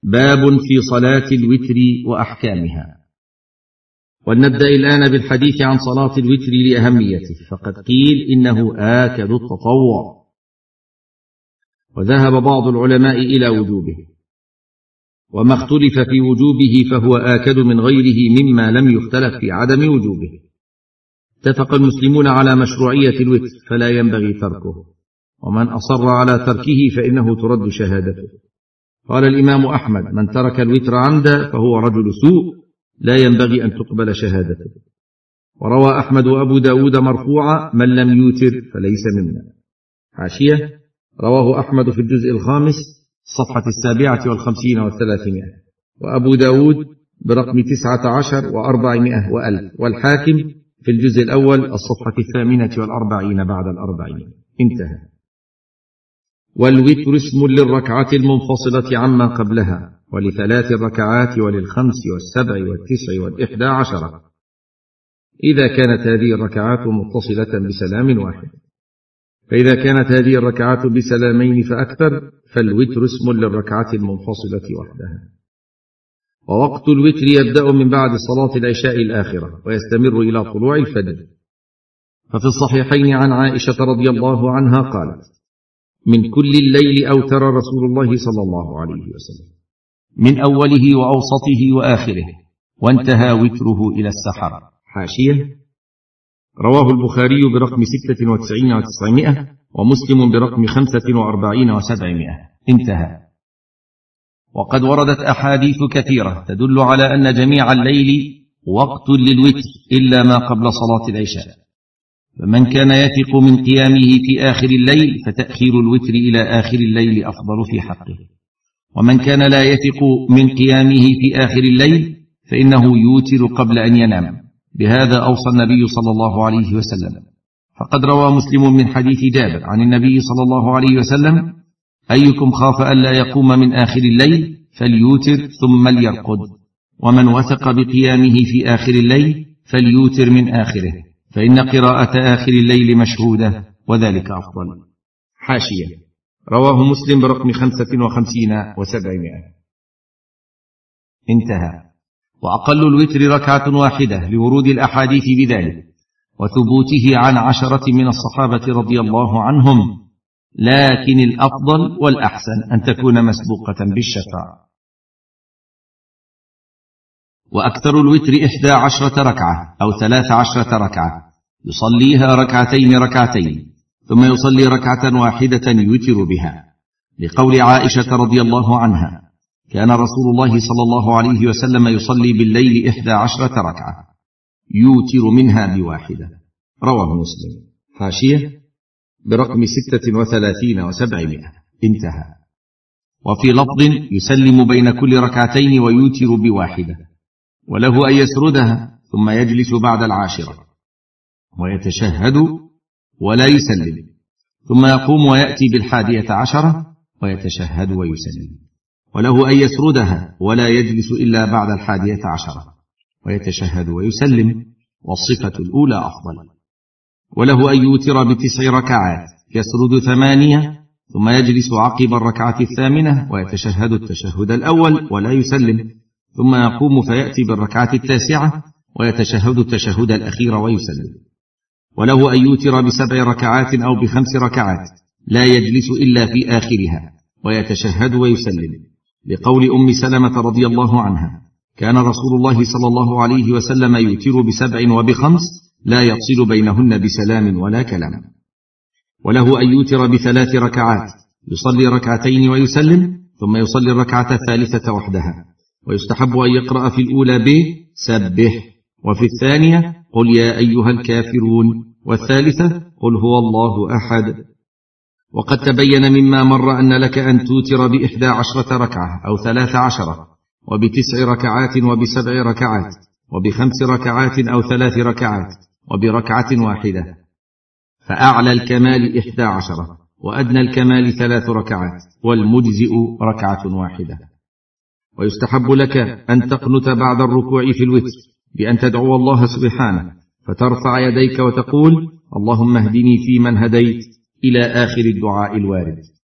باب في صلاة الوتر وأحكامها. ولنبدأ الآن بالحديث عن صلاة الوتر لأهميته، فقد قيل إنه آكد التطوع، وذهب بعض العلماء إلى وجوبه، وما اختلف في وجوبه فهو آكد من غيره مما لم يختلف في عدم وجوبه. اتفق المسلمون على مشروعية الوتر فلا ينبغي تركه، ومن أصر على تركه فإنه ترد شهادته. قال الإمام أحمد: من ترك الوتر عمدا فهو رجل سوء لا ينبغي أن تقبل شهادته. وروى أحمد وأبو داود مرفوعا: من لم يوتر فليس منا. حاشية: رواه أحمد في الجزء الخامس صفحة 57 و300، وأبو داود برقم 19 و400 و1000، والحاكم في الجزء الأول الصفحة 48 بعد 40. انتهى. والوتر اسم للركعة المنفصلة عما قبلها، ولثلاث الركعات وللخمس والسبع والتسع والإحدى عشرة، إذا كانت هذه الركعات متصلة بسلام واحد. فإذا كانت هذه الركعات بسلامين فأكثر فالوتر اسم للركعة المنفصلة وحدها. ووقت الوتر يبدأ من بعد صلاة العشاء الآخرة ويستمر إلى طلوع الفجر. ففي الصحيحين عن عائشة رضي الله عنها قالت: من كل الليل أوتر رسول الله صلى الله عليه وسلم، من أوله وأوسطه وآخره، وانتهى وتره إلى السحر. حاشية: رواه البخاري برقم 96 و900، ومسلم برقم 45 و700. انتهى. وقد وردت أحاديث كثيرة تدل على أن جميع الليل وقت للوتر إلا ما قبل صلاة العشاء. فمن كان يثق من قيامه في آخر الليل فتأخير الوتر إلى آخر الليل أفضل في حقه، ومن كان لا يثق من قيامه في آخر الليل فإنه يوتر قبل أن ينام. بهذا أوصى النبي صلى الله عليه وسلم، فقد روى مسلم من حديث جابر عن النبي صلى الله عليه وسلم: أيكم خاف ألا يقوم من آخر الليل فليوتر ثم ليرقد، ومن وثق بقيامه في آخر الليل فليوتر من آخره، فإن قراءة آخر الليل مشهودة وذلك أفضل. حاشية: رواه مسلم برقم 55 و700. انتهى. وأقل الوتر ركعة واحدة لورود الأحاديث بذلك وثبوته عن 10 من الصحابة رضي الله عنهم، لكن الأفضل والأحسن أن تكون مسبوقة بالشفاعة. وأكثر الوتر 11 ركعة أو 13 ركعة، يصليها ركعتين ثم يصلي ركعة واحدة يوتر بها، لقول عائشة رضي الله عنها: كان رسول الله صلى الله عليه وسلم يصلي بالليل 11 ركعة يوتر منها بواحدة. رواه مسلم. حاشية: برقم 36 و700. انتهى. وفي لفظ: يسلم بين كل ركعتين ويوتر بواحدة، وله أن يسردها ثم يجلس بعد 10 ويتشهد ولا يسلم، ثم يقوم ويأتي بال11 ويتشهد ويسلم، وله أن يسردها ولا يجلس إلا بعد 11 ويتشهد ويسلم، والصفة الأولى أفضل. وله أن يوتر ب9 ركعات يسرد 8 ثم يجلس عقب الركعة 8 ويتشهد التشهد الأول ولا يسلم، ثم يقوم فيأتي بالركعة 9 ويتشهد التشهد الأخير ويسلم. وله أن يوتر ب7 ركعات أو ب5 ركعات لا يجلس إلا في آخرها ويتشهد ويسلم، لقول أم سلمة رضي الله عنها: كان رسول الله صلى الله عليه وسلم يوتر ب7 وب5 لا يفصل بينهن بسلام ولا كلام. وله أن يوتر ب3 ركعات، يصلي ركعتين ويسلم، ثم يصلي الركعة الثالثة وحدها، ويستحب أن يقرأ في الأولى بسبح، وفي الثانية قل يا أيها الكافرون، والثالثة قل هو الله أحد. وقد تبين مما مر أن لك أن توتر ب11 ركعة أو 13 وب9 ركعات وب7 ركعات وب5 ركعات أو 3 ركعات وبركعة واحدة، فأعلى الكمال 11 وأدنى الكمال 3 ركعات، والمجزئ ركعة واحدة. ويستحب لك أن تقنت بعد الركوع في الوتر بأن تدعو الله سبحانه، فترفع يديك وتقول: اللهم اهدني فيمن هديت، إلى آخر الدعاء الوارد.